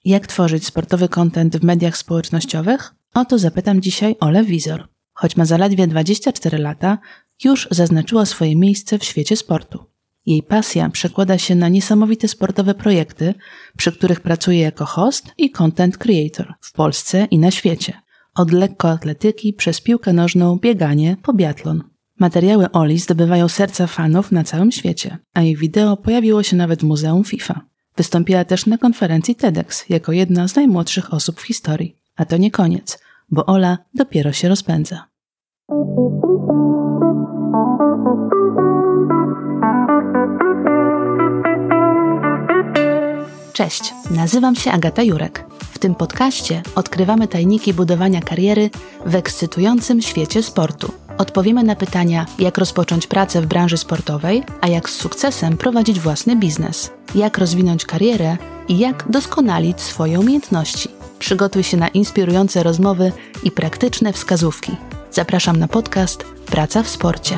Jak tworzyć sportowy content w mediach społecznościowych? O to zapytam dzisiaj Olę Wizor. Choć ma zaledwie 24 lata, już zaznaczyła swoje miejsce w świecie sportu. Jej pasja przekłada się na niesamowite sportowe projekty, przy których pracuje jako host i content creator w Polsce i na świecie. Od lekkoatletyki przez piłkę nożną, bieganie po biatlon. Materiały Oli zdobywają serca fanów na całym świecie, a jej wideo pojawiło się nawet w Muzeum FIFA. Wystąpiła też na konferencji TEDx jako jedna z najmłodszych osób w historii. A to nie koniec, bo Ola dopiero się rozpędza. Cześć, nazywam się Agata Jurek. W tym podcaście odkrywamy tajniki budowania kariery w ekscytującym świecie sportu. Odpowiemy na pytania, jak rozpocząć pracę w branży sportowej, a jak z sukcesem prowadzić własny biznes, jak rozwinąć karierę i jak doskonalić swoje umiejętności. Przygotuj się na inspirujące rozmowy i praktyczne wskazówki. Zapraszam na podcast Praca w sporcie.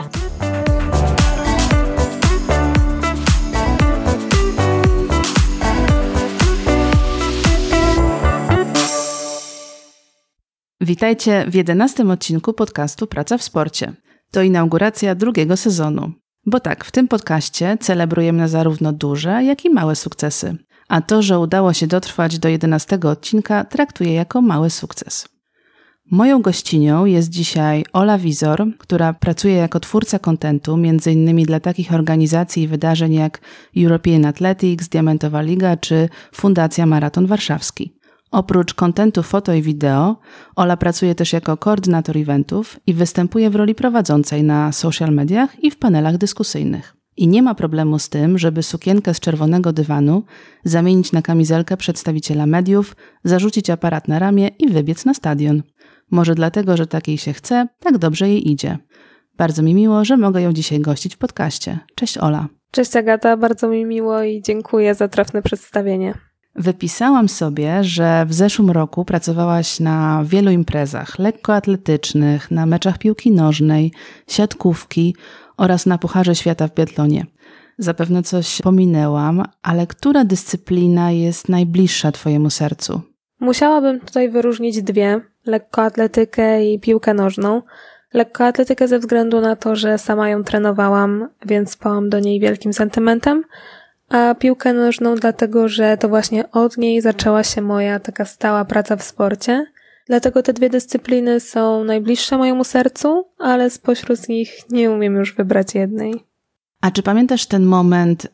Witajcie w 11. odcinku podcastu Praca w sporcie. To inauguracja drugiego sezonu. Bo tak, w tym podcaście celebrujemy zarówno duże, jak i małe sukcesy. A to, że udało się dotrwać do 11 odcinka, traktuję jako mały sukces. Moją gościnią jest dzisiaj Ola Wizor, która pracuje jako twórca kontentu, m.in. dla takich organizacji i wydarzeń jak European Athletics, Diamentowa Liga czy Fundacja Maraton Warszawski. Oprócz kontentu foto i wideo, Ola pracuje też jako koordynator eventów i występuje w roli prowadzącej na social mediach i w panelach dyskusyjnych. I nie ma problemu z tym, żeby sukienkę z czerwonego dywanu zamienić na kamizelkę przedstawiciela mediów, zarzucić aparat na ramię i wybiec na stadion. Może dlatego, że tak jej się chce, tak dobrze jej idzie. Bardzo mi miło, że mogę ją dzisiaj gościć w podcaście. Cześć Ola. Cześć Agata, bardzo mi miło i dziękuję za trafne przedstawienie. Wypisałam sobie, że w zeszłym roku pracowałaś na wielu imprezach lekkoatletycznych, na meczach piłki nożnej, siatkówki oraz na Pucharze Świata w biatlonie. Zapewne coś pominęłam, ale która dyscyplina jest najbliższa Twojemu sercu? Musiałabym tutaj wyróżnić dwie, lekkoatletykę i piłkę nożną. Lekkoatletykę ze względu na to, że sama ją trenowałam, więc spałam do niej wielkim sentymentem, a piłkę nożną dlatego, że to właśnie od niej zaczęła się moja taka stała praca w sporcie. Dlatego te dwie dyscypliny są najbliższe mojemu sercu, ale spośród nich nie umiem już wybrać jednej. A czy pamiętasz ten moment,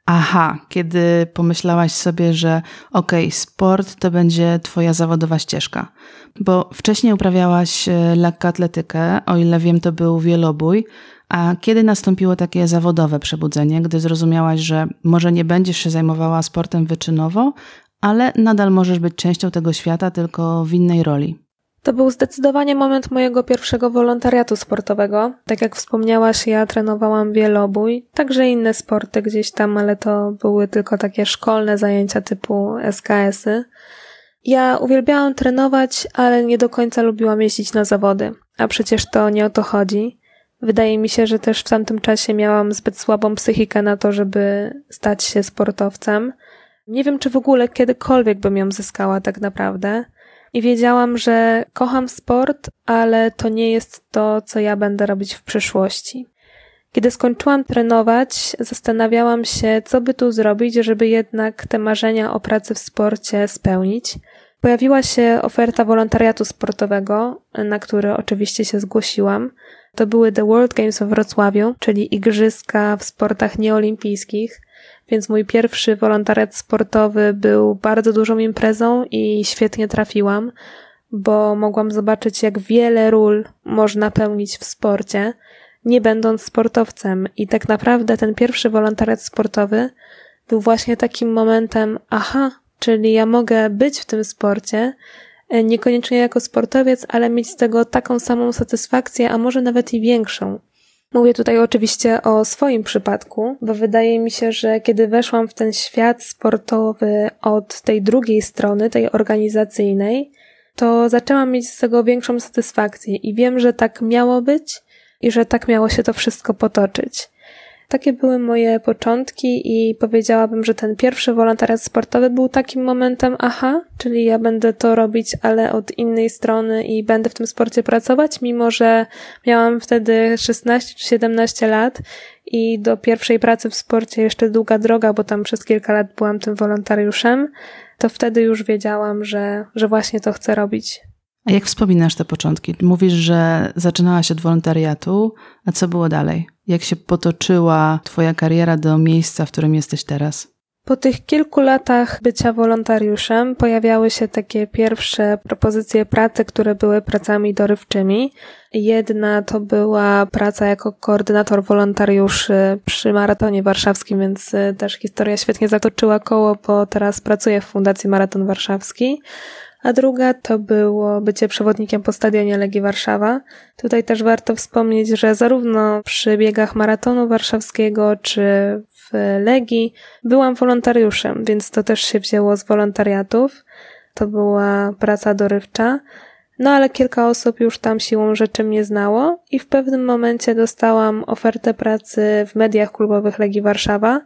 kiedy pomyślałaś sobie, że sport to będzie Twoja zawodowa ścieżka? Bo wcześniej uprawiałaś lekkoatletykę, o ile wiem to był wielobój, a kiedy nastąpiło takie zawodowe przebudzenie, gdy zrozumiałaś, że może nie będziesz się zajmowała sportem wyczynowo, ale nadal możesz być częścią tego świata, tylko w innej roli? To był zdecydowanie moment mojego pierwszego wolontariatu sportowego. Tak jak wspomniałaś, ja trenowałam wielobój, także inne sporty gdzieś tam, ale to były tylko takie szkolne zajęcia typu SKS-y. Ja uwielbiałam trenować, ale nie do końca lubiłam jeździć na zawody, a przecież to nie o to chodzi. Wydaje mi się, że też w tamtym czasie miałam zbyt słabą psychikę na to, żeby stać się sportowcem. Nie wiem, czy w ogóle kiedykolwiek bym ją zyskała tak naprawdę. I wiedziałam, że kocham sport, ale to nie jest to, co ja będę robić w przyszłości. Kiedy skończyłam trenować, zastanawiałam się, co by tu zrobić, żeby jednak te marzenia o pracy w sporcie spełnić. Pojawiła się oferta wolontariatu sportowego, na który oczywiście się zgłosiłam. To były The World Games we Wrocławiu, czyli igrzyska w sportach nieolimpijskich, więc mój pierwszy wolontariat sportowy był bardzo dużą imprezą i świetnie trafiłam, bo mogłam zobaczyć, jak wiele ról można pełnić w sporcie, nie będąc sportowcem. I tak naprawdę ten pierwszy wolontariat sportowy był właśnie takim momentem, czyli ja mogę być w tym sporcie, niekoniecznie jako sportowiec, ale mieć z tego taką samą satysfakcję, a może nawet i większą. Mówię tutaj oczywiście o swoim przypadku, bo wydaje mi się, że kiedy weszłam w ten świat sportowy od tej drugiej strony, tej organizacyjnej, to zaczęłam mieć z tego większą satysfakcję i wiem, że tak miało być i że tak miało się to wszystko potoczyć. takie były moje początki i powiedziałabym, że ten pierwszy wolontariat sportowy był takim momentem, czyli ja będę to robić, ale od innej strony i będę w tym sporcie pracować, mimo że miałam wtedy 16 czy 17 lat i do pierwszej pracy w sporcie jeszcze długa droga, bo tam przez kilka lat byłam tym wolontariuszem, to wtedy już wiedziałam, że właśnie to chcę robić. A jak wspominasz te początki? Mówisz, że zaczynałaś od wolontariatu, a co było dalej? Jak się potoczyła twoja kariera do miejsca, w którym jesteś teraz? Po tych kilku latach bycia wolontariuszem pojawiały się takie pierwsze propozycje pracy, które były pracami dorywczymi. Jedna to była praca jako koordynator wolontariuszy przy Maratonie Warszawskim, więc też historia świetnie zatoczyła koło, bo teraz pracuję w Fundacji Maraton Warszawski. A druga to było bycie przewodnikiem po stadionie Legii Warszawa. Tutaj też warto wspomnieć, że zarówno przy biegach Maratonu Warszawskiego czy w Legii byłam wolontariuszem, więc to też się wzięło z wolontariatów. To była praca dorywcza. No ale kilka osób już tam siłą rzeczy mnie znało i w pewnym momencie dostałam ofertę pracy w mediach klubowych Legii Warszawa,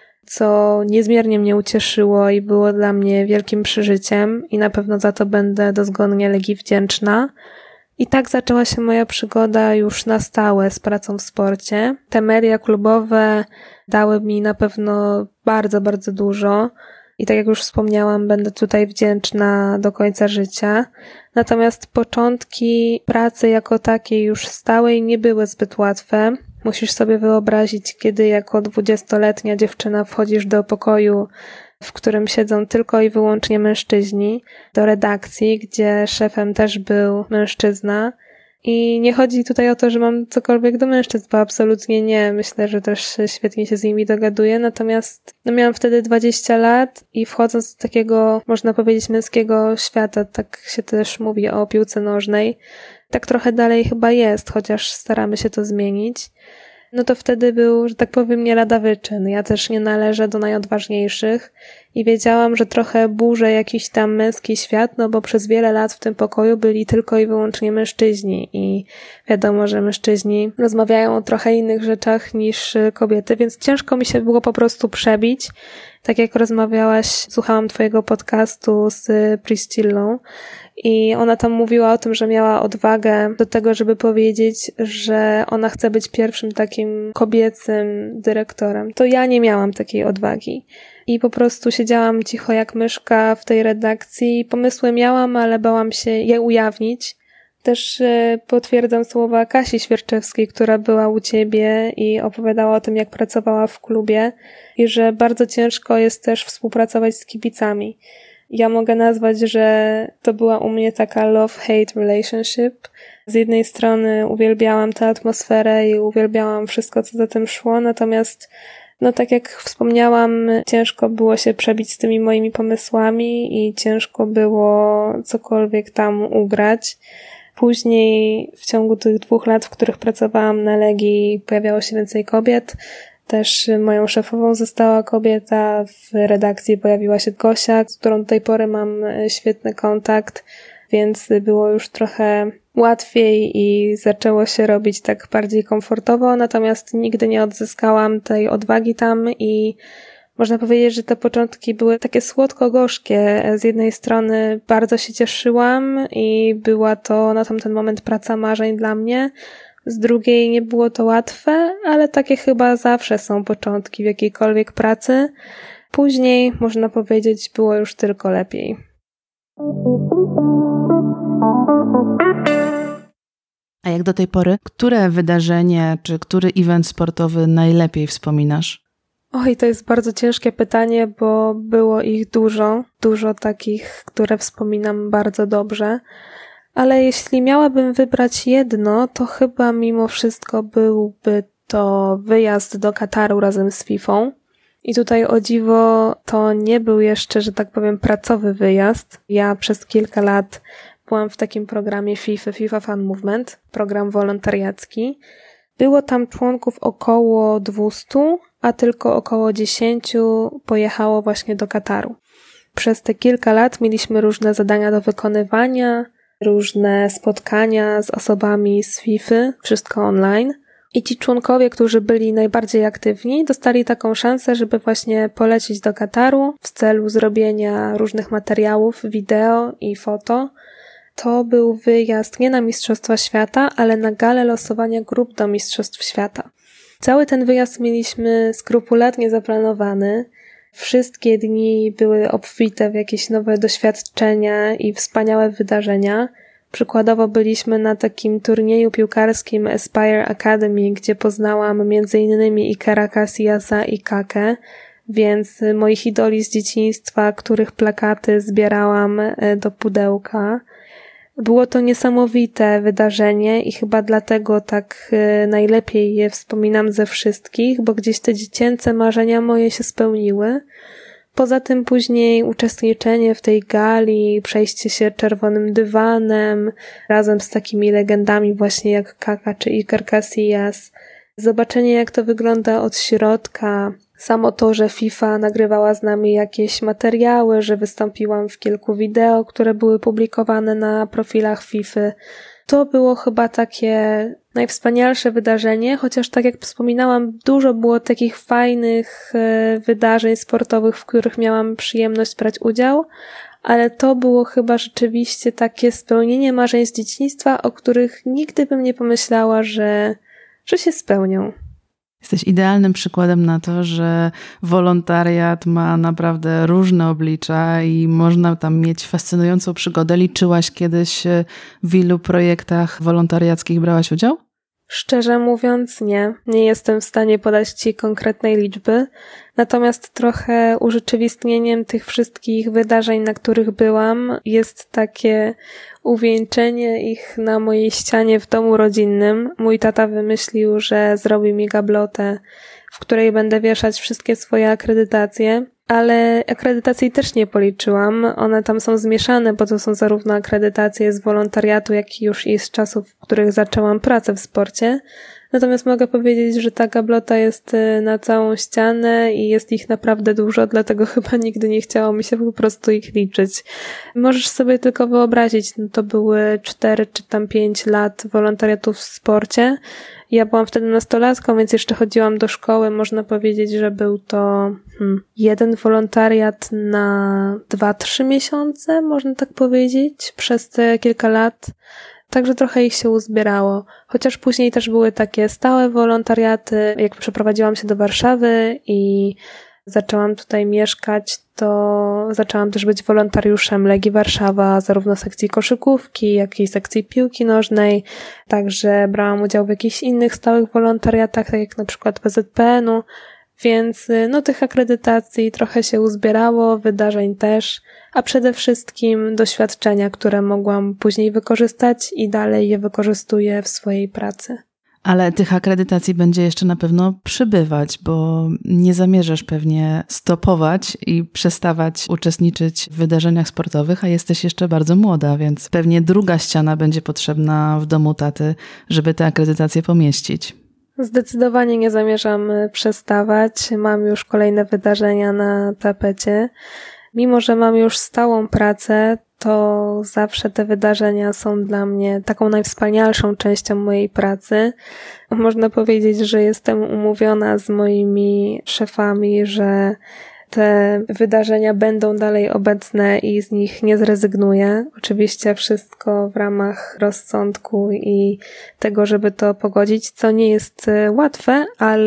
co niezmiernie mnie ucieszyło i było dla mnie wielkim przeżyciem i na pewno za to będę dozgonnie Legii wdzięczna. I tak zaczęła się moja przygoda już na stałe z pracą w sporcie. Te media klubowe dały mi na pewno bardzo, bardzo dużo i tak jak już wspomniałam, będę tutaj wdzięczna do końca życia. Natomiast początki pracy jako takiej już stałej nie były zbyt łatwe. Musisz sobie wyobrazić, kiedy jako 20-letnia dziewczyna wchodzisz do pokoju, w którym siedzą tylko i wyłącznie mężczyźni, do redakcji, gdzie szefem też był mężczyzna. I nie chodzi tutaj o to, że mam cokolwiek do mężczyzn, bo absolutnie nie. Myślę, że też świetnie się z nimi dogaduję. Natomiast miałam wtedy 20 lat i wchodząc do takiego, można powiedzieć, męskiego świata, tak się też mówi o piłce nożnej, tak trochę dalej chyba jest, chociaż staramy się to zmienić. No to wtedy był, że tak powiem, nie lada wyczyn. Ja też nie należę do najodważniejszych i wiedziałam, że trochę burzę jakiś tam męski świat, no bo przez wiele lat w tym pokoju byli tylko i wyłącznie mężczyźni i wiadomo, że mężczyźni rozmawiają o trochę innych rzeczach niż kobiety, więc ciężko mi się było po prostu przebić. Tak jak rozmawiałaś, słuchałam twojego podcastu z Priscillą i ona tam mówiła o tym, że miała odwagę do tego, żeby powiedzieć, że ona chce być pierwszym takim kobiecym dyrektorem. To ja nie miałam takiej odwagi. I po prostu siedziałam cicho jak myszka w tej redakcji. Pomysły miałam, ale bałam się je ujawnić. Też potwierdzam słowa Kasi Świerczewskiej, która była u ciebie i opowiadała o tym, jak pracowała w klubie i że bardzo ciężko jest też współpracować z kibicami. Ja mogę nazwać, że to była u mnie taka love-hate relationship. Z jednej strony uwielbiałam tę atmosferę i uwielbiałam wszystko, co za tym szło, natomiast tak jak wspomniałam, ciężko było się przebić z tymi moimi pomysłami i ciężko było cokolwiek tam ugrać. Później w ciągu tych 2 lat, w których pracowałam na Legii, pojawiało się więcej kobiet. Też moją szefową została kobieta, w redakcji pojawiła się Gosia, z którą do tej pory mam świetny kontakt, więc było już trochę łatwiej i zaczęło się robić tak bardziej komfortowo, natomiast nigdy nie odzyskałam tej odwagi tam i można powiedzieć, że te początki były takie słodko-gorzkie. Z jednej strony bardzo się cieszyłam i była to na tamten moment praca marzeń dla mnie, z drugiej nie było to łatwe, ale takie chyba zawsze są początki w jakiejkolwiek pracy. Później, można powiedzieć, było już tylko lepiej. A jak do tej pory, które wydarzenie czy który event sportowy najlepiej wspominasz? Oj, to jest bardzo ciężkie pytanie, bo było ich dużo takich, które wspominam bardzo dobrze. Ale jeśli miałabym wybrać jedno, to chyba mimo wszystko byłby to wyjazd do Kataru razem z Fifą. I tutaj o dziwo to nie był jeszcze, że tak powiem, pracowy wyjazd. Ja przez kilka lat byłam w takim programie FIFA Fan Movement, program wolontariacki. Było tam członków około 200, a tylko około 10 pojechało właśnie do Kataru. Przez te kilka lat mieliśmy różne zadania do wykonywania, różne spotkania z osobami z FIFA, wszystko online. I ci członkowie, którzy byli najbardziej aktywni, dostali taką szansę, żeby właśnie polecieć do Kataru w celu zrobienia różnych materiałów, wideo i foto. To był wyjazd nie na Mistrzostwa Świata, ale na galę losowania grup do Mistrzostw Świata. Cały ten wyjazd mieliśmy skrupulatnie zaplanowany. Wszystkie dni były obfite w jakieś nowe doświadczenia i wspaniałe wydarzenia. Przykładowo byliśmy na takim turnieju piłkarskim Aspire Academy, gdzie poznałam m.in. Ikera Casillasa i Kakę, więc moich idoli z dzieciństwa, których plakaty zbierałam do pudełka. Było to niesamowite wydarzenie i chyba dlatego tak najlepiej je wspominam ze wszystkich, bo gdzieś te dziecięce marzenia moje się spełniły. Poza tym później uczestniczenie w tej gali, przejście się czerwonym dywanem razem z takimi legendami właśnie jak Kaka czy Iker Casillas, zobaczenie jak to wygląda od środka, samo to, że FIFA nagrywała z nami jakieś materiały, że wystąpiłam w kilku wideo, które były publikowane na profilach FIFA. To było chyba takie najwspanialsze wydarzenie, chociaż tak jak wspominałam, dużo było takich fajnych wydarzeń sportowych, w których miałam przyjemność brać udział, ale to było chyba rzeczywiście takie spełnienie marzeń z dzieciństwa, o których nigdy bym nie pomyślała, że się spełnią. Jesteś idealnym przykładem na to, że wolontariat ma naprawdę różne oblicza i można tam mieć fascynującą przygodę. Liczyłaś kiedyś, w ilu projektach wolontariackich brałaś udział? Szczerze mówiąc nie. Nie jestem w stanie podać Ci konkretnej liczby. Natomiast trochę urzeczywistnieniem tych wszystkich wydarzeń, na których byłam, jest takie uwieńczenie ich na mojej ścianie w domu rodzinnym. Mój tata wymyślił, że zrobi mi gablotę, w której będę wieszać wszystkie swoje akredytacje, ale akredytacji też nie policzyłam. One tam są zmieszane, bo to są zarówno akredytacje z wolontariatu, jak i już i z czasów, w których zaczęłam pracę w sporcie. Natomiast mogę powiedzieć, że ta gablota jest na całą ścianę i jest ich naprawdę dużo, dlatego chyba nigdy nie chciało mi się po prostu ich liczyć. Możesz sobie tylko wyobrazić, no to były 4 czy tam 5 lat wolontariatu w sporcie. Ja byłam wtedy nastolatką, więc jeszcze chodziłam do szkoły. Można powiedzieć, że był to jeden wolontariat na 2-3 miesiące, można tak powiedzieć, przez te kilka lat. Także trochę ich się uzbierało. Chociaż później też były takie stałe wolontariaty. Jak przeprowadziłam się do Warszawy i zaczęłam tutaj mieszkać, to zaczęłam też być wolontariuszem Legii Warszawa, zarówno sekcji koszykówki, jak i sekcji piłki nożnej. Także brałam udział w jakichś innych stałych wolontariatach, tak jak na przykład PZPN-u. Więc tych akredytacji trochę się uzbierało, wydarzeń też, a przede wszystkim doświadczenia, które mogłam później wykorzystać i dalej je wykorzystuję w swojej pracy. Ale tych akredytacji będzie jeszcze na pewno przybywać, bo nie zamierzasz pewnie stopować i przestawać uczestniczyć w wydarzeniach sportowych, a jesteś jeszcze bardzo młoda, więc pewnie druga ściana będzie potrzebna w domu taty, żeby te akredytacje pomieścić. Zdecydowanie nie zamierzam przestawać. Mam już kolejne wydarzenia na tapecie. Mimo że mam już stałą pracę, to zawsze te wydarzenia są dla mnie taką najwspanialszą częścią mojej pracy. Można powiedzieć, że jestem umówiona z moimi szefami, że te wydarzenia będą dalej obecne i z nich nie zrezygnuję. Oczywiście wszystko w ramach rozsądku i tego, żeby to pogodzić, co nie jest łatwe,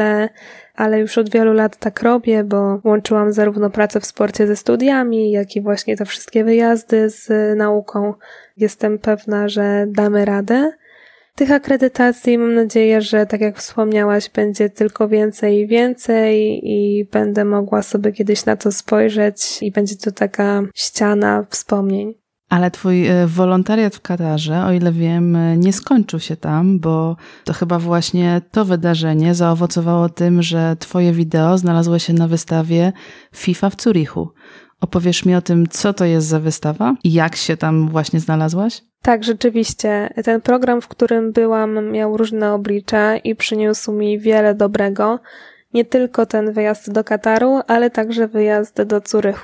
ale już od wielu lat tak robię, bo łączyłam zarówno pracę w sporcie ze studiami, jak i właśnie te wszystkie wyjazdy z nauką. Jestem pewna, że damy radę. Tych akredytacji mam nadzieję, że tak jak wspomniałaś, będzie tylko więcej i więcej i będę mogła sobie kiedyś na to spojrzeć i będzie to taka ściana wspomnień. Ale twój wolontariat w Katarze, o ile wiem, nie skończył się tam, bo to chyba właśnie to wydarzenie zaowocowało tym, że twoje wideo znalazło się na wystawie FIFA w Zurichu. Opowiesz mi o tym, co to jest za wystawa i jak się tam właśnie znalazłaś? Tak, rzeczywiście. Ten program, w którym byłam, miał różne oblicza i przyniósł mi wiele dobrego. Nie tylko ten wyjazd do Kataru, ale także wyjazd do Zurychu.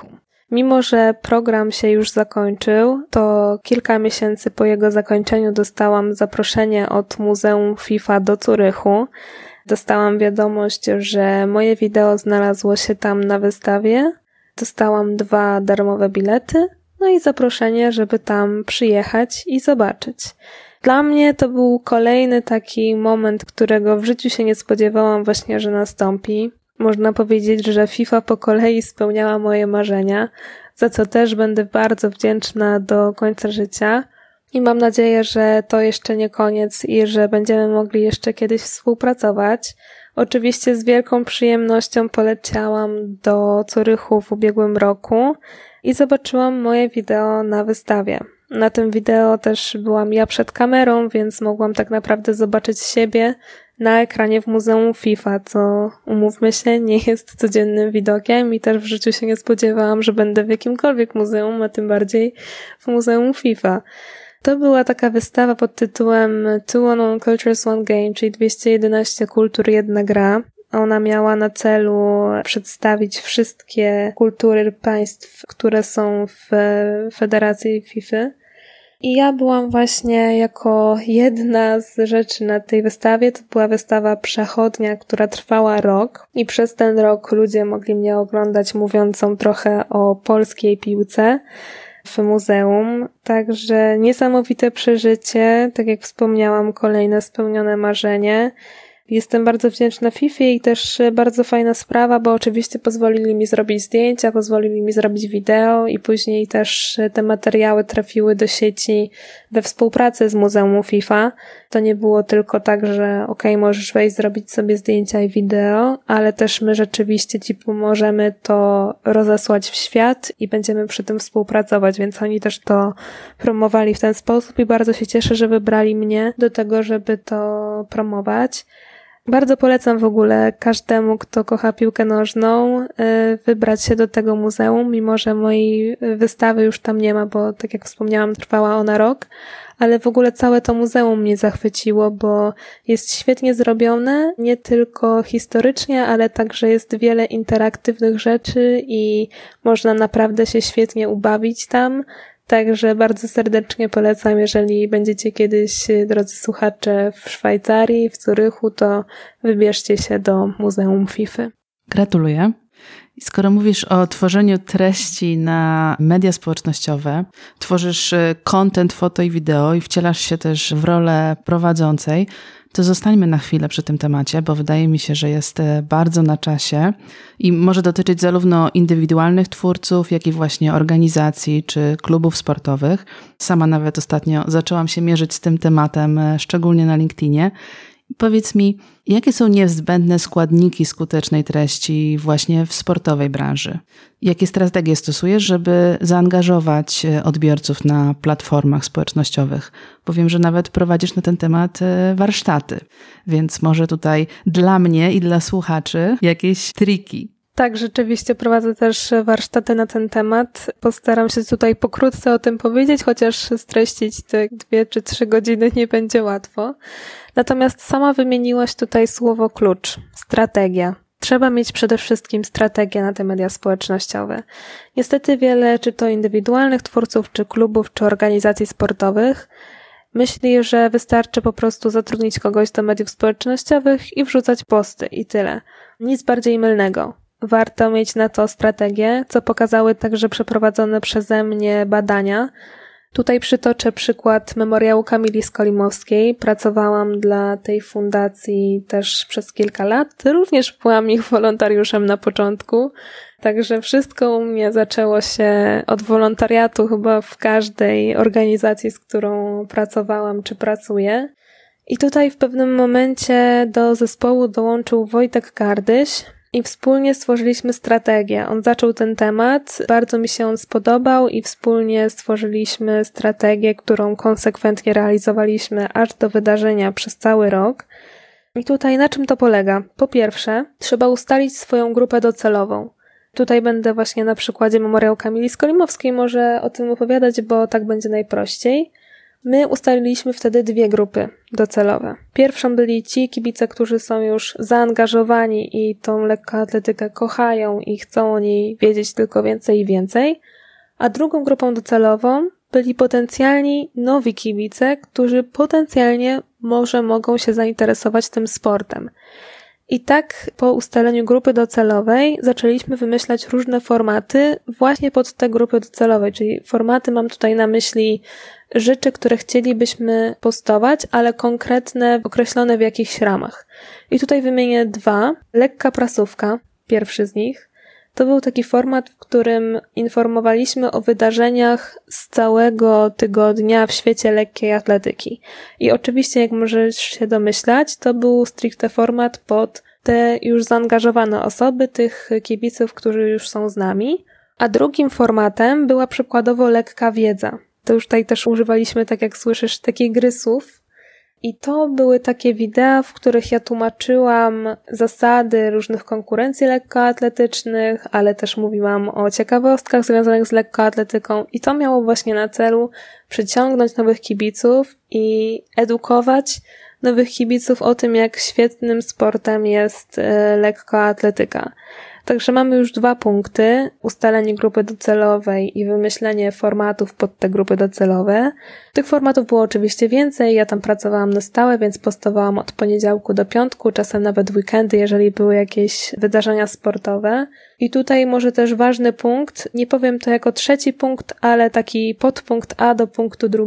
Mimo że program się już zakończył, to kilka miesięcy po jego zakończeniu dostałam zaproszenie od Muzeum FIFA do Zurychu. Dostałam wiadomość, że moje wideo znalazło się tam na wystawie. Dostałam 2 darmowe bilety, no i zaproszenie, żeby tam przyjechać i zobaczyć. Dla mnie to był kolejny taki moment, którego w życiu się nie spodziewałam właśnie, że nastąpi. Można powiedzieć, że FIFA po kolei spełniała moje marzenia, za co też będę bardzo wdzięczna do końca życia. I mam nadzieję, że to jeszcze nie koniec i że będziemy mogli jeszcze kiedyś współpracować. Oczywiście z wielką przyjemnością poleciałam do Zurychu w ubiegłym roku i zobaczyłam moje wideo na wystawie. Na tym wideo też byłam ja przed kamerą, więc mogłam tak naprawdę zobaczyć siebie na ekranie w Muzeum FIFA, co umówmy się, nie jest codziennym widokiem i też w życiu się nie spodziewałam, że będę w jakimkolwiek muzeum, a tym bardziej w Muzeum FIFA. To była taka wystawa pod tytułem 211 Cultures One Game, czyli 211 kultur, jedna gra. Ona miała na celu przedstawić wszystkie kultury państw, które są w Federacji FIFA. I ja byłam właśnie jako jedna z rzeczy na tej wystawie. To była wystawa przechodnia, która trwała rok i przez ten rok ludzie mogli mnie oglądać mówiącą trochę o polskiej piłce w muzeum. Także niesamowite przeżycie, tak jak wspomniałam, kolejne spełnione marzenie. Jestem bardzo wdzięczna FIFA i też bardzo fajna sprawa, bo oczywiście pozwolili mi zrobić zdjęcia, pozwolili mi zrobić wideo i później też te materiały trafiły do sieci we współpracy z Muzeum FIFA. To nie było tylko tak, że możesz wejść, zrobić sobie zdjęcia i wideo, ale też my rzeczywiście Ci pomożemy to rozesłać w świat i będziemy przy tym współpracować, więc oni też to promowali w ten sposób i bardzo się cieszę, że wybrali mnie do tego, żeby to promować. Bardzo polecam w ogóle każdemu, kto kocha piłkę nożną, wybrać się do tego muzeum, mimo że mojej wystawy już tam nie ma, bo tak jak wspomniałam, trwała ona rok, ale w ogóle całe to muzeum mnie zachwyciło, bo jest świetnie zrobione, nie tylko historycznie, ale także jest wiele interaktywnych rzeczy i można naprawdę się świetnie ubawić tam. Także bardzo serdecznie polecam, jeżeli będziecie kiedyś, drodzy słuchacze, w Szwajcarii, w Zurychu, to wybierzcie się do Muzeum FIFA. Gratuluję. I skoro mówisz o tworzeniu treści na media społecznościowe, tworzysz content, foto i wideo i wcielasz się też w rolę prowadzącej, to zostańmy na chwilę przy tym temacie, bo wydaje mi się, że jest bardzo na czasie i może dotyczyć zarówno indywidualnych twórców, jak i właśnie organizacji czy klubów sportowych. Sama nawet ostatnio zaczęłam się mierzyć z tym tematem, szczególnie na LinkedInie. Powiedz mi, jakie są niezbędne składniki skutecznej treści właśnie w sportowej branży? Jakie strategie stosujesz, żeby zaangażować odbiorców na platformach społecznościowych? Bo wiem, że nawet prowadzisz na ten temat warsztaty, więc może tutaj dla mnie i dla słuchaczy jakieś triki. Tak, rzeczywiście prowadzę też warsztaty na ten temat. Postaram się tutaj pokrótce o tym powiedzieć, chociaż streścić te 2 czy 3 godziny nie będzie łatwo. Natomiast sama wymieniłaś tutaj słowo klucz, strategia. Trzeba mieć przede wszystkim strategię na te media społecznościowe. Niestety wiele, czy to indywidualnych twórców, czy klubów, czy organizacji sportowych, myśli, że wystarczy po prostu zatrudnić kogoś do mediów społecznościowych i wrzucać posty i tyle. Nic bardziej mylnego. Warto mieć na to strategię, co pokazały także przeprowadzone przeze mnie badania. Tutaj przytoczę przykład memoriału Kamili Skolimowskiej. Pracowałam dla tej fundacji też przez kilka lat. Również byłam ich wolontariuszem na początku. Także wszystko u mnie zaczęło się od wolontariatu chyba w każdej organizacji, z którą pracowałam czy pracuję. I tutaj w pewnym momencie do zespołu dołączył Wojtek Kardyś i wspólnie stworzyliśmy strategię. On zaczął ten temat, bardzo mi się on spodobał i wspólnie stworzyliśmy strategię, którą konsekwentnie realizowaliśmy aż do wydarzenia przez cały rok. I tutaj na czym to polega? Po pierwsze, trzeba ustalić swoją grupę docelową. Tutaj będę właśnie na przykładzie memoriału Kamili Skolimowskiej może o tym opowiadać, bo tak będzie najprościej. My ustaliliśmy wtedy 2 grupy docelowe. Pierwszą byli ci kibice, którzy są już zaangażowani i tą lekkoatletykę kochają i chcą o niej wiedzieć tylko więcej i więcej, a drugą grupą docelową byli potencjalni nowi kibice, którzy potencjalnie może mogą się zainteresować tym sportem. I tak po ustaleniu grupy docelowej zaczęliśmy wymyślać różne formaty właśnie pod te grupy docelowe, czyli formaty mam tutaj na myśli rzeczy, które chcielibyśmy postować, ale konkretne, określone w jakichś ramach. I tutaj wymienię 2. Lekka prasówka, pierwszy z nich. To był taki format, w którym informowaliśmy o wydarzeniach z całego tygodnia w świecie lekkiej atletyki. I oczywiście, jak możesz się domyślać, to był stricte format pod te już zaangażowane osoby, tych kibiców, którzy już są z nami. A drugim formatem była przykładowo lekka wiedza. To już tutaj też używaliśmy, tak jak słyszysz, takich gry słów. I to były takie wideo, w których ja tłumaczyłam zasady różnych konkurencji lekkoatletycznych, ale też mówiłam o ciekawostkach związanych z lekkoatletyką i to miało właśnie na celu przyciągnąć nowych kibiców i edukować nowych kibiców o tym, jak świetnym sportem jest lekkoatletyka. Także mamy już 2 punkty, ustalenie grupy docelowej i wymyślenie formatów pod te grupy docelowe. Tych formatów było oczywiście więcej, ja tam pracowałam na stałe, więc postowałam od poniedziałku do piątku, czasem nawet w weekendy, jeżeli były jakieś wydarzenia sportowe. I tutaj może też ważny punkt, nie powiem to jako 3. punkt, ale taki podpunkt A do punktu 2.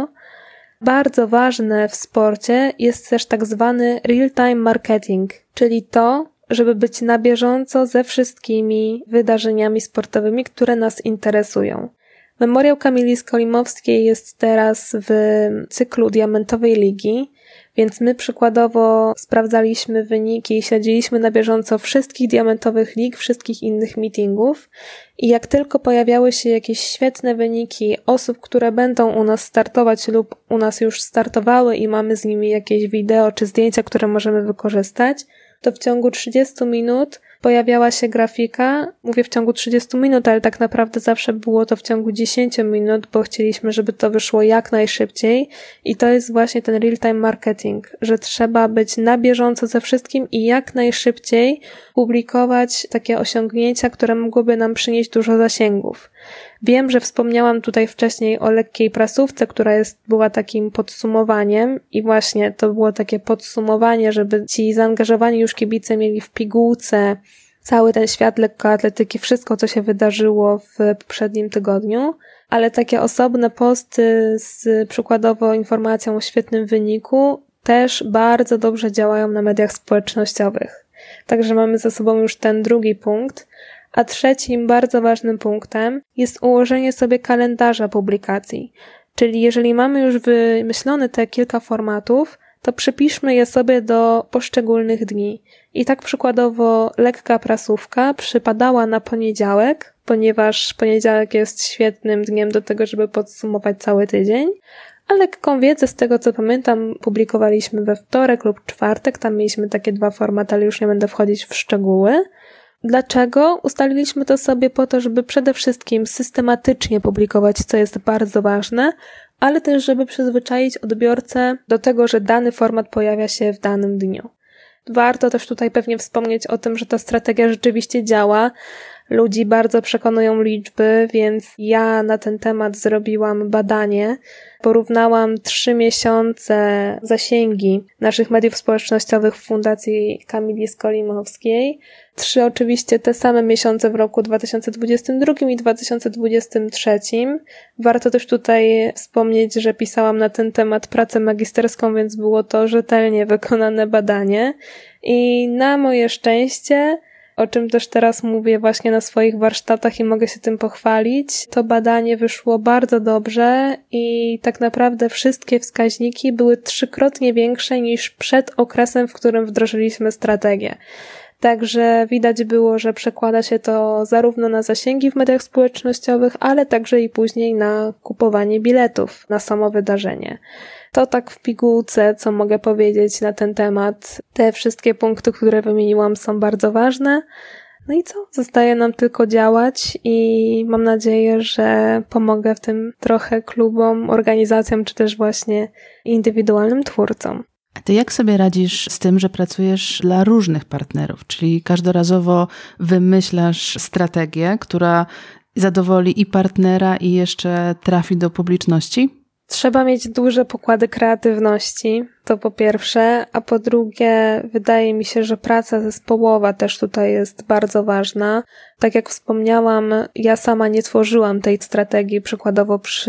Bardzo ważne w sporcie jest też tak zwany real-time marketing, czyli to, żeby być na bieżąco ze wszystkimi wydarzeniami sportowymi, które nas interesują. Memoriał Kamili Skolimowskiej jest teraz w cyklu Diamentowej Ligi, więc my przykładowo sprawdzaliśmy wyniki i śledziliśmy na bieżąco wszystkich diamentowych lig, wszystkich innych meetingów i jak tylko pojawiały się jakieś świetne wyniki osób, które będą u nas startować lub u nas już startowały i mamy z nimi jakieś wideo czy zdjęcia, które możemy wykorzystać, to w ciągu 30 minut pojawiała się grafika, mówię w ciągu 30 minut, ale tak naprawdę zawsze było to w ciągu 10 minut, bo chcieliśmy, żeby to wyszło jak najszybciej i to jest właśnie ten real-time marketing, że trzeba być na bieżąco ze wszystkim i jak najszybciej publikować takie osiągnięcia, które mogłyby nam przynieść dużo zasięgów. Wiem, że wspomniałam tutaj wcześniej o lekkiej prasówce, która była takim podsumowaniem i właśnie to było takie podsumowanie, żeby ci zaangażowani już kibice mieli w pigułce cały ten świat lekkoatletyki, wszystko co się wydarzyło w poprzednim tygodniu, ale takie osobne posty z przykładowo informacją o świetnym wyniku też bardzo dobrze działają na mediach społecznościowych. Także mamy za sobą już ten 2. punkt. A 3. bardzo ważnym punktem jest ułożenie sobie kalendarza publikacji. Czyli jeżeli mamy już wymyślone te kilka formatów, to przypiszmy je sobie do poszczególnych dni. I tak przykładowo lekka prasówka przypadała na poniedziałek, ponieważ poniedziałek jest świetnym dniem do tego, żeby podsumować cały tydzień. A lekką wiedzę, z tego co pamiętam, publikowaliśmy we wtorek lub czwartek. Tam mieliśmy takie 2 formaty, ale już nie będę wchodzić w szczegóły. Dlaczego? Ustaliliśmy to sobie po to, żeby przede wszystkim systematycznie publikować, co jest bardzo ważne, ale też żeby przyzwyczaić odbiorcę do tego, że dany format pojawia się w danym dniu. Warto też tutaj pewnie wspomnieć o tym, że ta strategia rzeczywiście działa. Ludzi bardzo przekonują liczby, więc ja na ten temat zrobiłam badanie. Porównałam 3 miesiące zasięgi naszych mediów społecznościowych w Fundacji Kamili Skolimowskiej. 3 oczywiście te same miesiące w roku 2022 i 2023. Warto też tutaj wspomnieć, że pisałam na ten temat pracę magisterską, więc było to rzetelnie wykonane badanie. I na moje szczęście, o czym też teraz mówię właśnie na swoich warsztatach i mogę się tym pochwalić, to badanie wyszło bardzo dobrze i tak naprawdę wszystkie wskaźniki były 3-krotnie większe niż przed okresem, w którym wdrożyliśmy strategię. Także widać było, że przekłada się to zarówno na zasięgi w mediach społecznościowych, ale także i później na kupowanie biletów na samo wydarzenie. To tak w pigułce, co mogę powiedzieć na ten temat. Te wszystkie punkty, które wymieniłam, są bardzo ważne. No i co? Zostaje nam tylko działać i mam nadzieję, że pomogę w tym trochę klubom, organizacjom, czy też właśnie indywidualnym twórcom. A ty jak sobie radzisz z tym, że pracujesz dla różnych partnerów, czyli każdorazowo wymyślasz strategię, która zadowoli i partnera, i jeszcze trafi do publiczności? Trzeba mieć duże pokłady kreatywności, to po pierwsze, a po drugie wydaje mi się, że praca zespołowa też tutaj jest bardzo ważna. Tak jak wspomniałam, ja sama nie tworzyłam tej strategii, przykładowo przy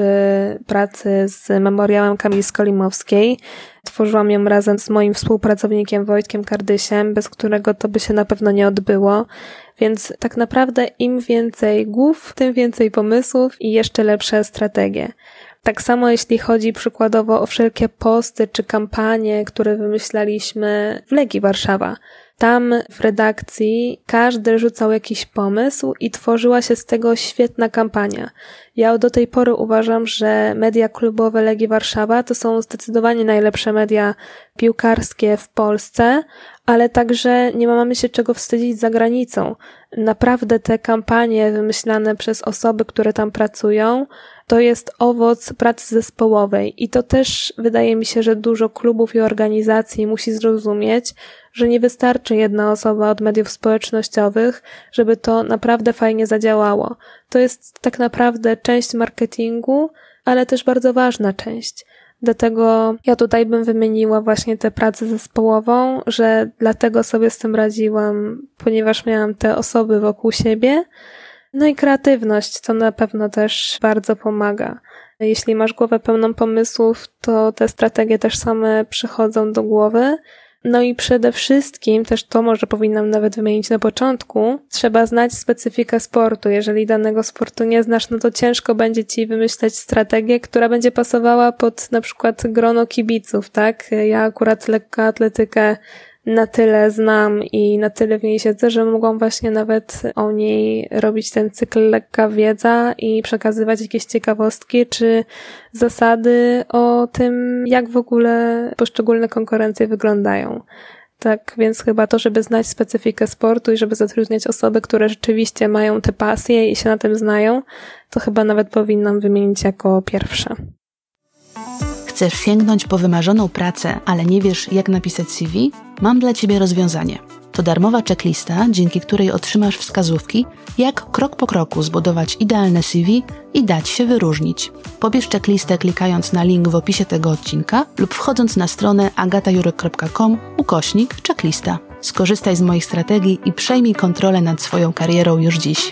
pracy z Memoriałem Kamili Skolimowskiej. Tworzyłam ją razem z moim współpracownikiem Wojtkiem Kardysiem, bez którego to by się na pewno nie odbyło. Więc tak naprawdę im więcej głów, tym więcej pomysłów i jeszcze lepsze strategie. Tak samo jeśli chodzi przykładowo o wszelkie posty czy kampanie, które wymyślaliśmy w Legii Warszawa. Tam w redakcji każdy rzucał jakiś pomysł i tworzyła się z tego świetna kampania. Ja do tej pory uważam, że media klubowe Legii Warszawa to są zdecydowanie najlepsze media piłkarskie w Polsce, ale także nie mamy się czego wstydzić za granicą. Naprawdę te kampanie wymyślane przez osoby, które tam pracują, to jest owoc pracy zespołowej i to też wydaje mi się, że dużo klubów i organizacji musi zrozumieć, że nie wystarczy jedna osoba od mediów społecznościowych, żeby to naprawdę fajnie zadziałało. To jest tak naprawdę część marketingu, ale też bardzo ważna część. Dlatego ja tutaj bym wymieniła właśnie tę pracę zespołową, że dlatego sobie z tym radziłam, ponieważ miałam te osoby wokół siebie. No i kreatywność to na pewno też bardzo pomaga. Jeśli masz głowę pełną pomysłów, to te strategie też same przychodzą do głowy. No i przede wszystkim, też to może powinnam nawet wymienić na początku, trzeba znać specyfikę sportu. Jeżeli danego sportu nie znasz, no to ciężko będzie ci wymyśleć strategię, która będzie pasowała pod na przykład grono kibiców, tak? Ja akurat lekkoatletykę na tyle znam i na tyle w niej siedzę, że mogłam właśnie nawet o niej robić ten cykl Lekka Wiedza i przekazywać jakieś ciekawostki czy zasady o tym, jak w ogóle poszczególne konkurencje wyglądają. Tak więc chyba to, żeby znać specyfikę sportu i żeby zatrudniać osoby, które rzeczywiście mają te pasje i się na tym znają, to chyba nawet powinnam wymienić jako pierwsze. Chcesz sięgnąć po wymarzoną pracę, ale nie wiesz, jak napisać CV? Mam dla Ciebie rozwiązanie. To darmowa checklista, dzięki której otrzymasz wskazówki, jak krok po kroku zbudować idealne CV i dać się wyróżnić. Pobierz checklistę klikając na link w opisie tego odcinka lub wchodząc na stronę agatajurek.com/checklista. Skorzystaj z moich strategii i przejmij kontrolę nad swoją karierą już dziś.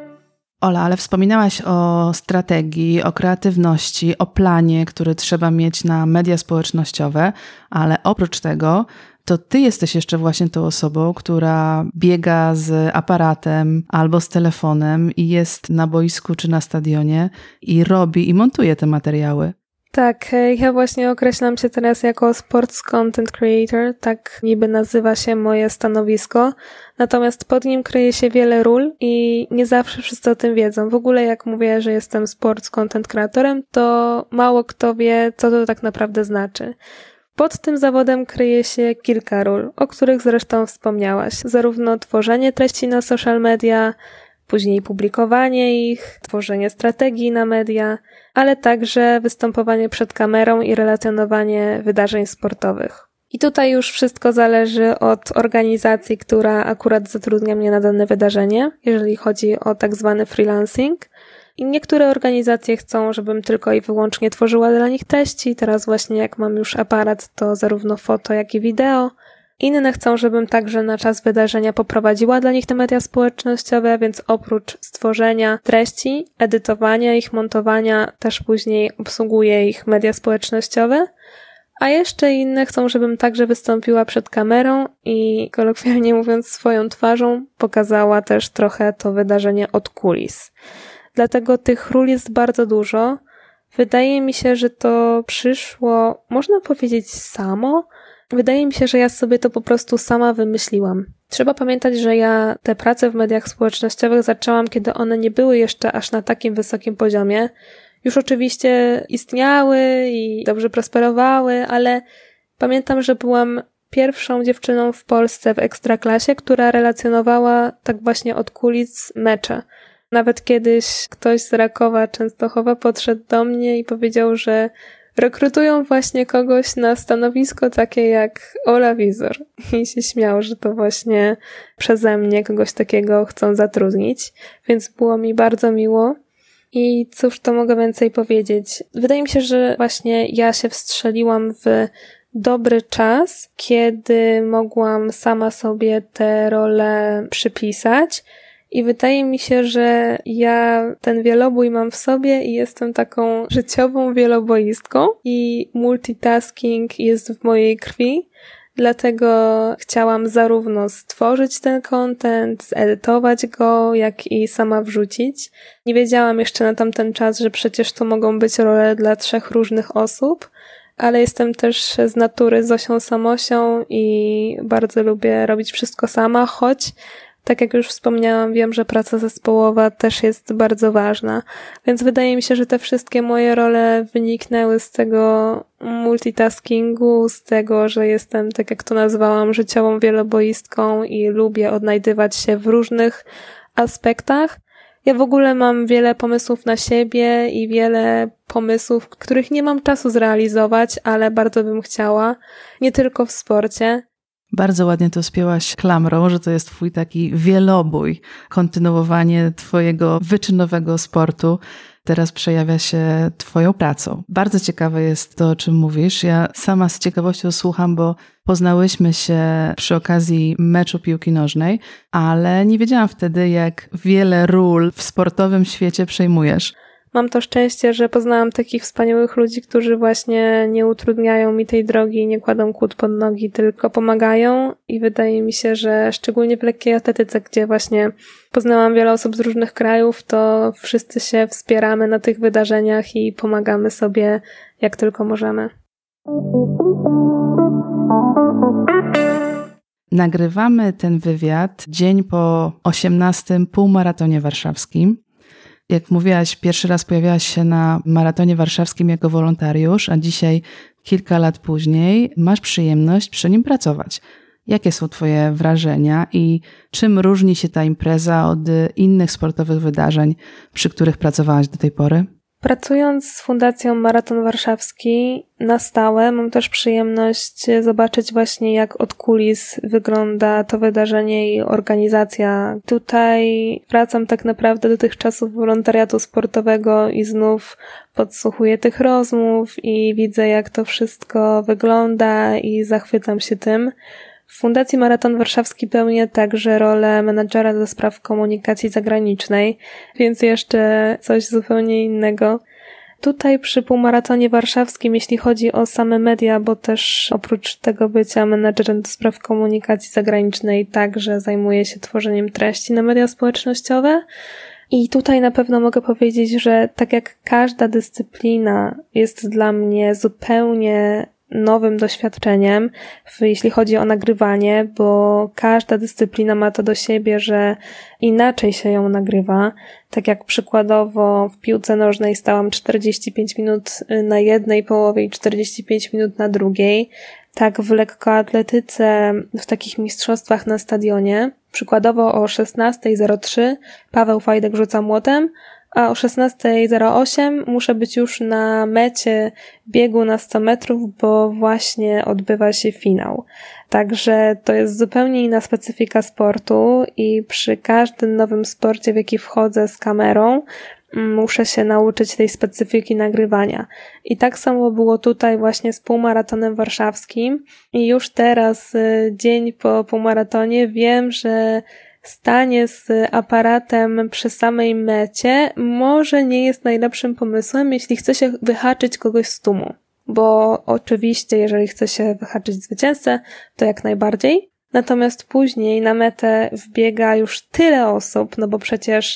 Ola, ale wspominałaś o strategii, o kreatywności, o planie, który trzeba mieć na media społecznościowe, ale oprócz tego to ty jesteś jeszcze właśnie tą osobą, która biega z aparatem albo z telefonem i jest na boisku czy na stadionie i robi i montuje te materiały. Tak, ja właśnie określam się teraz jako Sports Content Creator, tak niby nazywa się moje stanowisko, natomiast pod nim kryje się wiele ról i nie zawsze wszyscy o tym wiedzą. W ogóle jak mówię, że jestem Sports Content Creatorem, to mało kto wie, co to tak naprawdę znaczy. Pod tym zawodem kryje się kilka ról, o których zresztą wspomniałaś. Zarówno tworzenie treści na social media, później publikowanie ich, tworzenie strategii na media, ale także występowanie przed kamerą i relacjonowanie wydarzeń sportowych. I tutaj już wszystko zależy od organizacji, która akurat zatrudnia mnie na dane wydarzenie, jeżeli chodzi o tak zwany freelancing. I niektóre organizacje chcą, żebym tylko i wyłącznie tworzyła dla nich treści. Teraz właśnie jak mam już aparat, to zarówno foto, jak i wideo. Inne chcą, żebym także na czas wydarzenia poprowadziła dla nich te media społecznościowe, więc oprócz stworzenia treści, edytowania ich, montowania, też później obsługuję ich media społecznościowe. A jeszcze inne chcą, żebym także wystąpiła przed kamerą i kolokwialnie mówiąc swoją twarzą pokazała też trochę to wydarzenie od kulis. Dlatego tych ról jest bardzo dużo. Wydaje mi się, że to przyszło, można powiedzieć, samo. Wydaje mi się, że ja sobie to po prostu sama wymyśliłam. Trzeba pamiętać, że ja te prace w mediach społecznościowych zaczęłam, kiedy one nie były jeszcze aż na takim wysokim poziomie. Już oczywiście istniały i dobrze prosperowały, ale pamiętam, że byłam pierwszą dziewczyną w Polsce w Ekstraklasie, która relacjonowała tak właśnie od kulis mecze. Nawet kiedyś ktoś z Rakowa Częstochowa podszedł do mnie i powiedział, że rekrutują właśnie kogoś na stanowisko takie jak Ola Wizor. I się śmiał, że to właśnie przeze mnie kogoś takiego chcą zatrudnić. Więc było mi bardzo miło. I cóż to mogę więcej powiedzieć? Wydaje mi się, że właśnie ja się wstrzeliłam w dobry czas, kiedy mogłam sama sobie te role przypisać. I wydaje mi się, że ja ten wielobój mam w sobie i jestem taką życiową wieloboistką i multitasking jest w mojej krwi. Dlatego chciałam zarówno stworzyć ten content, zedytować go, jak i sama wrzucić. Nie wiedziałam jeszcze na tamten czas, że przecież to mogą być role dla 3 różnych osób, ale jestem też z natury Zosią Samosią i bardzo lubię robić wszystko sama, choć tak jak już wspomniałam, wiem, że praca zespołowa też jest bardzo ważna, więc wydaje mi się, że te wszystkie moje role wyniknęły z tego multitaskingu, z tego, że jestem, tak jak to nazwałam, życiową wieloboistką i lubię odnajdywać się w różnych aspektach. Ja w ogóle mam wiele pomysłów na siebie i wiele pomysłów, których nie mam czasu zrealizować, ale bardzo bym chciała, nie tylko w sporcie. Bardzo ładnie to spięłaś klamrą, że to jest twój taki wielobój, kontynuowanie twojego wyczynowego sportu. Teraz przejawia się twoją pracą. Bardzo ciekawe jest to, o czym mówisz. Ja sama z ciekawością słucham, bo poznałyśmy się przy okazji meczu piłki nożnej, ale nie wiedziałam wtedy, jak wiele ról w sportowym świecie przejmujesz. Mam to szczęście, że poznałam takich wspaniałych ludzi, którzy właśnie nie utrudniają mi tej drogi, nie kładą kłód pod nogi, tylko pomagają i wydaje mi się, że szczególnie w lekkiej atletyce, gdzie właśnie poznałam wiele osób z różnych krajów, to wszyscy się wspieramy na tych wydarzeniach i pomagamy sobie jak tylko możemy. Nagrywamy ten wywiad dzień po 18. półmaratonie warszawskim. Jak mówiłaś, pierwszy raz pojawiałaś się na maratonie warszawskim jako wolontariusz, a dzisiaj, kilka lat później, masz przyjemność przy nim pracować. Jakie są twoje wrażenia i czym różni się ta impreza od innych sportowych wydarzeń, przy których pracowałaś do tej pory? Pracując z Fundacją Maraton Warszawski na stałe mam też przyjemność zobaczyć właśnie jak od kulis wygląda to wydarzenie i organizacja. Tutaj wracam tak naprawdę do tych czasów wolontariatu sportowego i znów podsłuchuję tych rozmów i widzę jak to wszystko wygląda i zachwycam się tym. W Fundacji Maraton Warszawski pełnię także rolę menadżera do spraw komunikacji zagranicznej, więc jeszcze coś zupełnie innego. Tutaj przy półmaratonie warszawskim, jeśli chodzi o same media, bo też oprócz tego bycia menadżerem do spraw komunikacji zagranicznej, także zajmuję się tworzeniem treści na media społecznościowe. I tutaj na pewno mogę powiedzieć, że tak jak każda dyscyplina jest dla mnie zupełnie nowym doświadczeniem, jeśli chodzi o nagrywanie, bo każda dyscyplina ma to do siebie, że inaczej się ją nagrywa. Tak jak przykładowo w piłce nożnej stałam 45 minut na jednej połowie i 45 minut na drugiej, tak w lekkoatletyce, w takich mistrzostwach na stadionie, przykładowo o 16:03 Paweł Fajdek rzuca młotem, a o 16:08 muszę być już na mecie biegu na 100 metrów, bo właśnie odbywa się finał. Także to jest zupełnie inna specyfika sportu i przy każdym nowym sporcie, w jaki wchodzę z kamerą, muszę się nauczyć tej specyfiki nagrywania. I tak samo było tutaj właśnie z półmaratonem warszawskim i już teraz, dzień po półmaratonie, wiem, że stanie z aparatem przy samej mecie może nie jest najlepszym pomysłem, jeśli chce się wyhaczyć kogoś z tłumu. Bo oczywiście, jeżeli chce się wyhaczyć zwycięzcę, to jak najbardziej. Natomiast później na metę wbiega już tyle osób, no bo przecież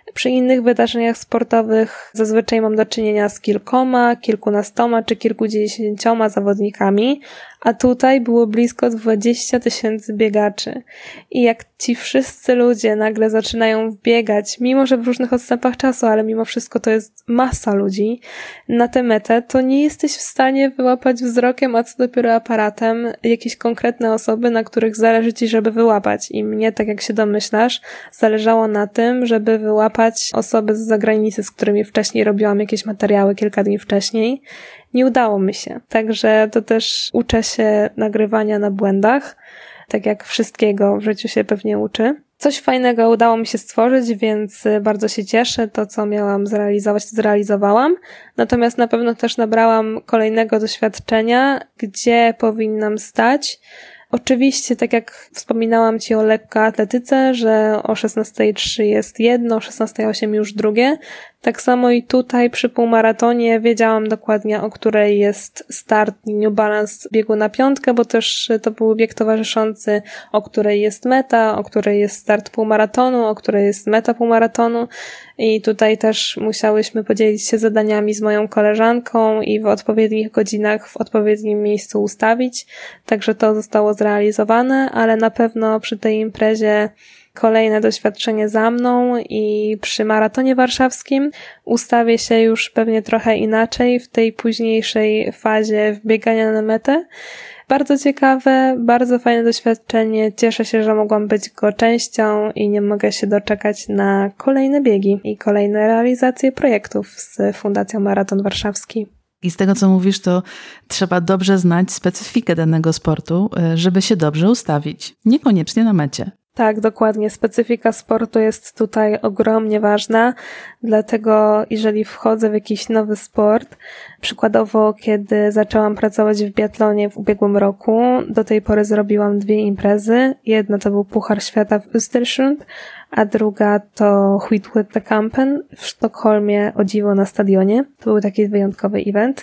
Przy innych wydarzeniach sportowych zazwyczaj mam do czynienia z kilkoma, kilkunastoma czy kilkudziesięcioma zawodnikami, a tutaj było blisko 20 000 biegaczy. I jak ci wszyscy ludzie nagle zaczynają wbiegać, mimo że w różnych odstępach czasu, ale mimo wszystko to jest masa ludzi, na tę metę, to nie jesteś w stanie wyłapać wzrokiem, a co dopiero aparatem, jakieś konkretne osoby, na których zależy ci, żeby wyłapać. I mnie, tak jak się domyślasz, zależało na tym, żeby wyłapać osoby z zagranicy, z którymi wcześniej robiłam jakieś materiały kilka dni wcześniej. Nie udało mi się. Także to też uczę się nagrywania na błędach, tak jak wszystkiego w życiu się pewnie uczy. Coś fajnego udało mi się stworzyć, więc bardzo się cieszę. To, co miałam zrealizować, to zrealizowałam. Natomiast na pewno też nabrałam kolejnego doświadczenia, gdzie powinnam stać. Oczywiście, tak jak wspominałam Ci o lekkoatletyce, że o 16:03 jest jedno, o 16:08 już drugie. Tak samo i tutaj przy półmaratonie wiedziałam dokładnie, o której jest start New Balance biegu na 5, bo też to był bieg towarzyszący, o której jest meta, o której jest start półmaratonu, o której jest meta półmaratonu. I tutaj też musiałyśmy podzielić się zadaniami z moją koleżanką i w odpowiednich godzinach w odpowiednim miejscu ustawić. Także to zostało zrealizowane, ale na pewno przy tej imprezie kolejne doświadczenie za mną i przy maratonie warszawskim ustawię się już pewnie trochę inaczej w tej późniejszej fazie wbiegania na metę. Bardzo ciekawe, bardzo fajne doświadczenie. Cieszę się, że mogłam być go częścią i nie mogę się doczekać na kolejne biegi i kolejne realizacje projektów z Fundacją Maraton Warszawski. I z tego, co mówisz, to trzeba dobrze znać specyfikę danego sportu, żeby się dobrze ustawić. Niekoniecznie na mecie. Tak, dokładnie. Specyfika sportu jest tutaj ogromnie ważna, dlatego jeżeli wchodzę w jakiś nowy sport, przykładowo kiedy zaczęłam pracować w biatlonie w ubiegłym roku, do tej pory zrobiłam 2 imprezy. Jedna to był Puchar Świata w Östersund, a druga to Skidkampen w Sztokholmie, o dziwo na stadionie. To był taki wyjątkowy event.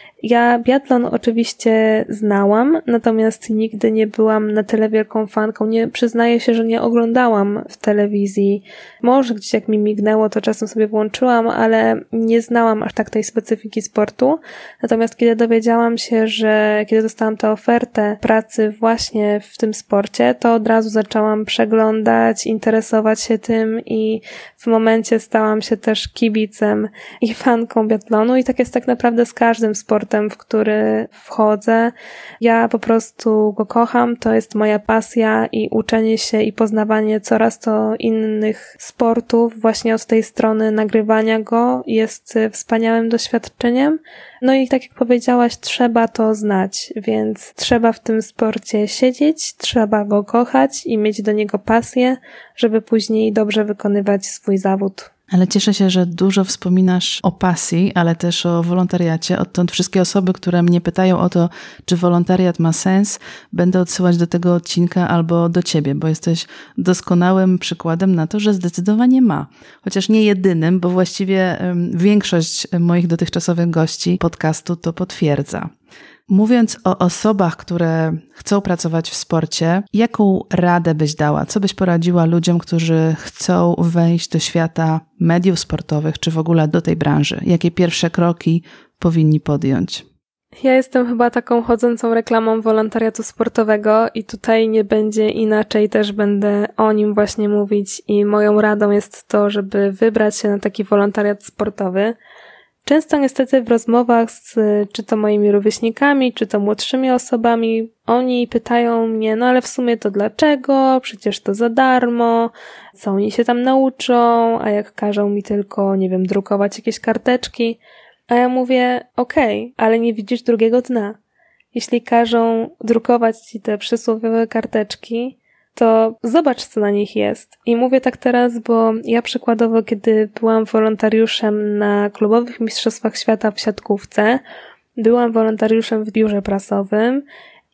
Ja biatlon oczywiście znałam, natomiast nigdy nie byłam na tyle wielką fanką. Nie przyznaję się, że nie oglądałam w telewizji. Może gdzieś jak mi mignęło, to czasem sobie włączyłam, ale nie znałam aż tak tej specyfiki sportu. Natomiast kiedy dowiedziałam się, że kiedy dostałam tę ofertę pracy właśnie w tym sporcie, to od razu zaczęłam przeglądać, interesować się tym i w momencie stałam się też kibicem i fanką biatlonu i tak jest tak naprawdę z każdym sportem, w który wchodzę. Ja po prostu go kocham, to jest moja pasja i uczenie się i poznawanie coraz to innych sportów właśnie od tej strony nagrywania go jest wspaniałym doświadczeniem. No i tak jak powiedziałaś, trzeba to znać, więc trzeba w tym sporcie siedzieć, trzeba go kochać i mieć do niego pasję, żeby później dobrze wykonywać swój zawód. Ale cieszę się, że dużo wspominasz o pasji, ale też o wolontariacie. Odtąd wszystkie osoby, które mnie pytają o to, czy wolontariat ma sens, będę odsyłać do tego odcinka albo do ciebie, bo jesteś doskonałym przykładem na to, że zdecydowanie ma. Chociaż nie jedynym, bo właściwie większość moich dotychczasowych gości podcastu to potwierdza. Mówiąc o osobach, które chcą pracować w sporcie, jaką radę byś dała? Co byś poradziła ludziom, którzy chcą wejść do świata mediów sportowych, czy w ogóle do tej branży? Jakie pierwsze kroki powinni podjąć? Ja jestem chyba taką chodzącą reklamą wolontariatu sportowego i tutaj nie będzie inaczej, też będę o nim właśnie mówić i moją radą jest to, żeby wybrać się na taki wolontariat sportowy. Często niestety w rozmowach z czy to moimi rówieśnikami, czy to młodszymi osobami, oni pytają mnie, no ale w sumie to dlaczego? Przecież to za darmo, co oni się tam nauczą, a jak każą mi tylko, nie wiem, drukować jakieś karteczki. A ja mówię, okej, ale nie widzisz drugiego dna. Jeśli każą drukować ci te przysłowiowe karteczki, to zobacz, co na nich jest. I mówię tak teraz, bo ja przykładowo, kiedy byłam wolontariuszem na klubowych mistrzostwach świata w siatkówce, byłam wolontariuszem w biurze prasowym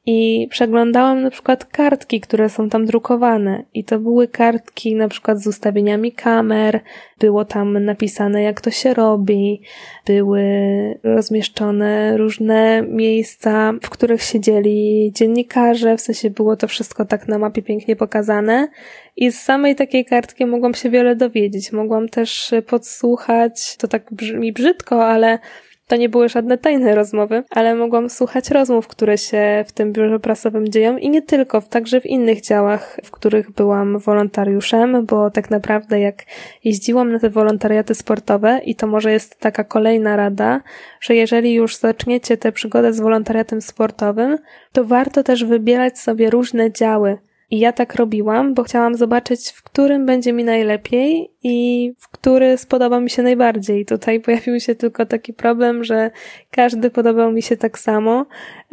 I przeglądałam na przykład kartki, które są tam drukowane. I to były kartki na przykład z ustawieniami kamer, było tam napisane, jak to się robi, były rozmieszczone różne miejsca, w których siedzieli dziennikarze, w sensie było to wszystko tak na mapie pięknie pokazane. I z samej takiej kartki mogłam się wiele dowiedzieć. Mogłam też podsłuchać, to tak brzmi brzydko, ale to nie były żadne tajne rozmowy, ale mogłam słuchać rozmów, które się w tym biurze prasowym dzieją i nie tylko, także w innych działach, w których byłam wolontariuszem, bo tak naprawdę jak jeździłam na te wolontariaty sportowe i to może jest taka kolejna rada, że jeżeli już zaczniecie tę przygodę z wolontariatem sportowym, to warto też wybierać sobie różne działy. I ja tak robiłam, bo chciałam zobaczyć, w którym będzie mi najlepiej i w który spodoba mi się najbardziej. Tutaj pojawił się tylko taki problem, że każdy podobał mi się tak samo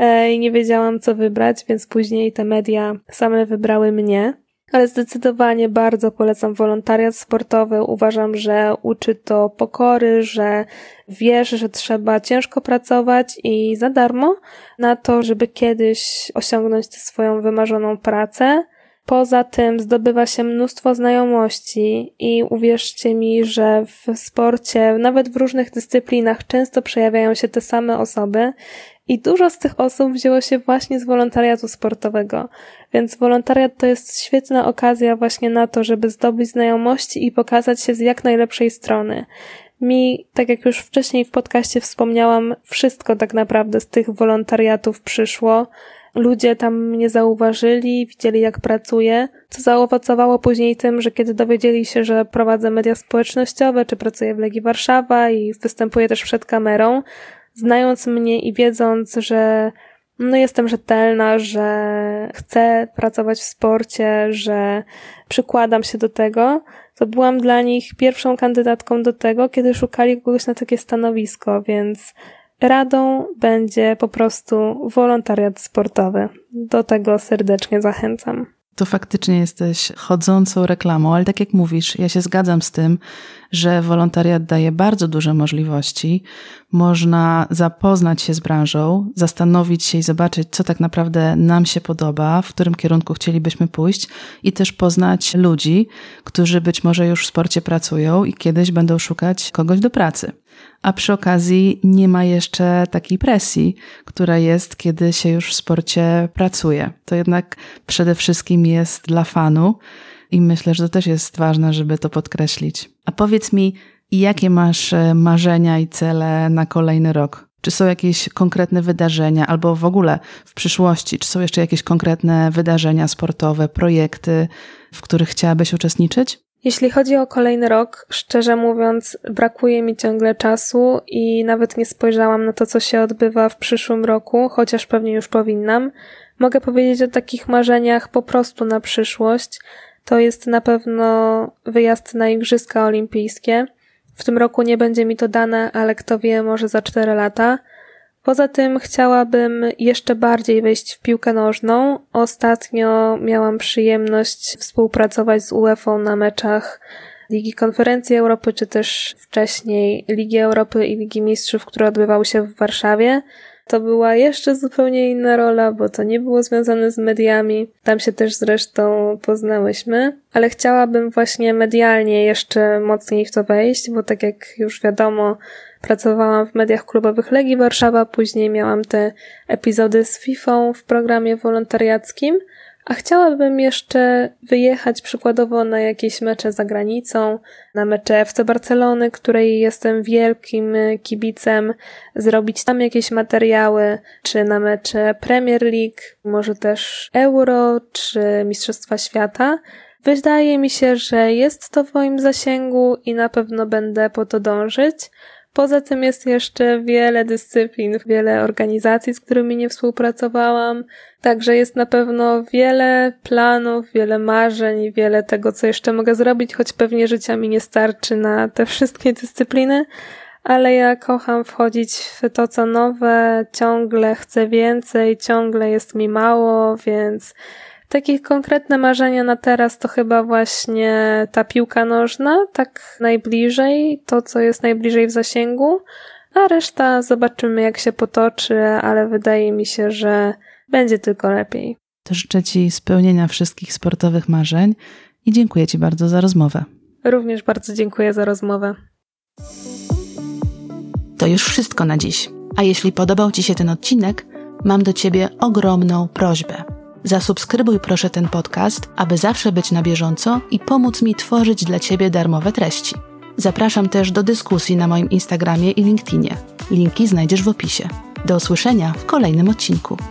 i nie wiedziałam, co wybrać, więc później te media same wybrały mnie. Ale zdecydowanie bardzo polecam wolontariat sportowy. Uważam, że uczy to pokory, że wiesz, że trzeba ciężko pracować i za darmo na to, żeby kiedyś osiągnąć tę swoją wymarzoną pracę. Poza tym zdobywa się mnóstwo znajomości i uwierzcie mi, że w sporcie, nawet w różnych dyscyplinach często przejawiają się te same osoby i dużo z tych osób wzięło się właśnie z wolontariatu sportowego. Więc wolontariat to jest świetna okazja właśnie na to, żeby zdobyć znajomości i pokazać się z jak najlepszej strony. Mi, tak jak już wcześniej w podcaście wspomniałam, wszystko tak naprawdę z tych wolontariatów przyszło. Ludzie tam mnie zauważyli, widzieli jak pracuję, co zaowocowało później tym, że kiedy dowiedzieli się, że prowadzę media społecznościowe, czy pracuję w Legii Warszawa i występuję też przed kamerą, znając mnie i wiedząc, że jestem rzetelna, że chcę pracować w sporcie, że przykładam się do tego, to byłam dla nich pierwszą kandydatką do tego, kiedy szukali kogoś na takie stanowisko, więc radą będzie po prostu wolontariat sportowy. Do tego serdecznie zachęcam. To faktycznie jesteś chodzącą reklamą, ale tak jak mówisz, ja się zgadzam z tym, że wolontariat daje bardzo duże możliwości. Można zapoznać się z branżą, zastanowić się i zobaczyć, co tak naprawdę nam się podoba, w którym kierunku chcielibyśmy pójść i też poznać ludzi, którzy być może już w sporcie pracują i kiedyś będą szukać kogoś do pracy. A przy okazji nie ma jeszcze takiej presji, która jest, kiedy się już w sporcie pracuje. To jednak przede wszystkim jest dla fanu i myślę, że to też jest ważne, żeby to podkreślić. A powiedz mi, jakie masz marzenia i cele na kolejny rok? Czy są jakieś konkretne wydarzenia albo w ogóle w przyszłości? Czy są jeszcze jakieś konkretne wydarzenia sportowe, projekty, w których chciałabyś uczestniczyć? Jeśli chodzi o kolejny rok, szczerze mówiąc, brakuje mi ciągle czasu i nawet nie spojrzałam na to, co się odbywa w przyszłym roku, chociaż pewnie już powinnam. Mogę powiedzieć o takich marzeniach po prostu na przyszłość. To jest na pewno wyjazd na Igrzyska Olimpijskie. W tym roku nie będzie mi to dane, ale kto wie, może za 4 lata. Poza tym chciałabym jeszcze bardziej wejść w piłkę nożną. Ostatnio miałam przyjemność współpracować z UEFA na meczach Ligi Konferencji Europy, czy też wcześniej Ligi Europy i Ligi Mistrzów, które odbywały się w Warszawie. To była jeszcze zupełnie inna rola, bo to nie było związane z mediami. Tam się też zresztą poznałyśmy, ale chciałabym właśnie medialnie jeszcze mocniej w to wejść, bo tak jak już wiadomo, pracowałam w mediach klubowych Legii Warszawa, później miałam te epizody z FIFA w programie wolontariackim, a chciałabym jeszcze wyjechać przykładowo na jakieś mecze za granicą, na mecze FC Barcelony, której jestem wielkim kibicem, zrobić tam jakieś materiały, czy na mecze Premier League, może też Euro, czy Mistrzostwa Świata. Wydaje mi się, że jest to w moim zasięgu i na pewno będę po to dążyć. Poza tym jest jeszcze wiele dyscyplin, wiele organizacji, z którymi nie współpracowałam. Także jest na pewno wiele planów, wiele marzeń, wiele tego, co jeszcze mogę zrobić, choć pewnie życia mi nie starczy na te wszystkie dyscypliny. Ale ja kocham wchodzić w to, co nowe, ciągle chcę więcej, ciągle jest mi mało, więc takie konkretne marzenia na teraz to chyba właśnie ta piłka nożna, tak najbliżej, to co jest najbliżej w zasięgu, a reszta zobaczymy, jak się potoczy, ale wydaje mi się, że będzie tylko lepiej. To życzę Ci spełnienia wszystkich sportowych marzeń i dziękuję Ci bardzo za rozmowę. Również bardzo dziękuję za rozmowę. To już wszystko na dziś. A jeśli podobał Ci się ten odcinek, mam do Ciebie ogromną prośbę. Zasubskrybuj proszę ten podcast, aby zawsze być na bieżąco i pomóc mi tworzyć dla Ciebie darmowe treści. Zapraszam też do dyskusji na moim Instagramie i LinkedInie. Linki znajdziesz w opisie. Do usłyszenia w kolejnym odcinku.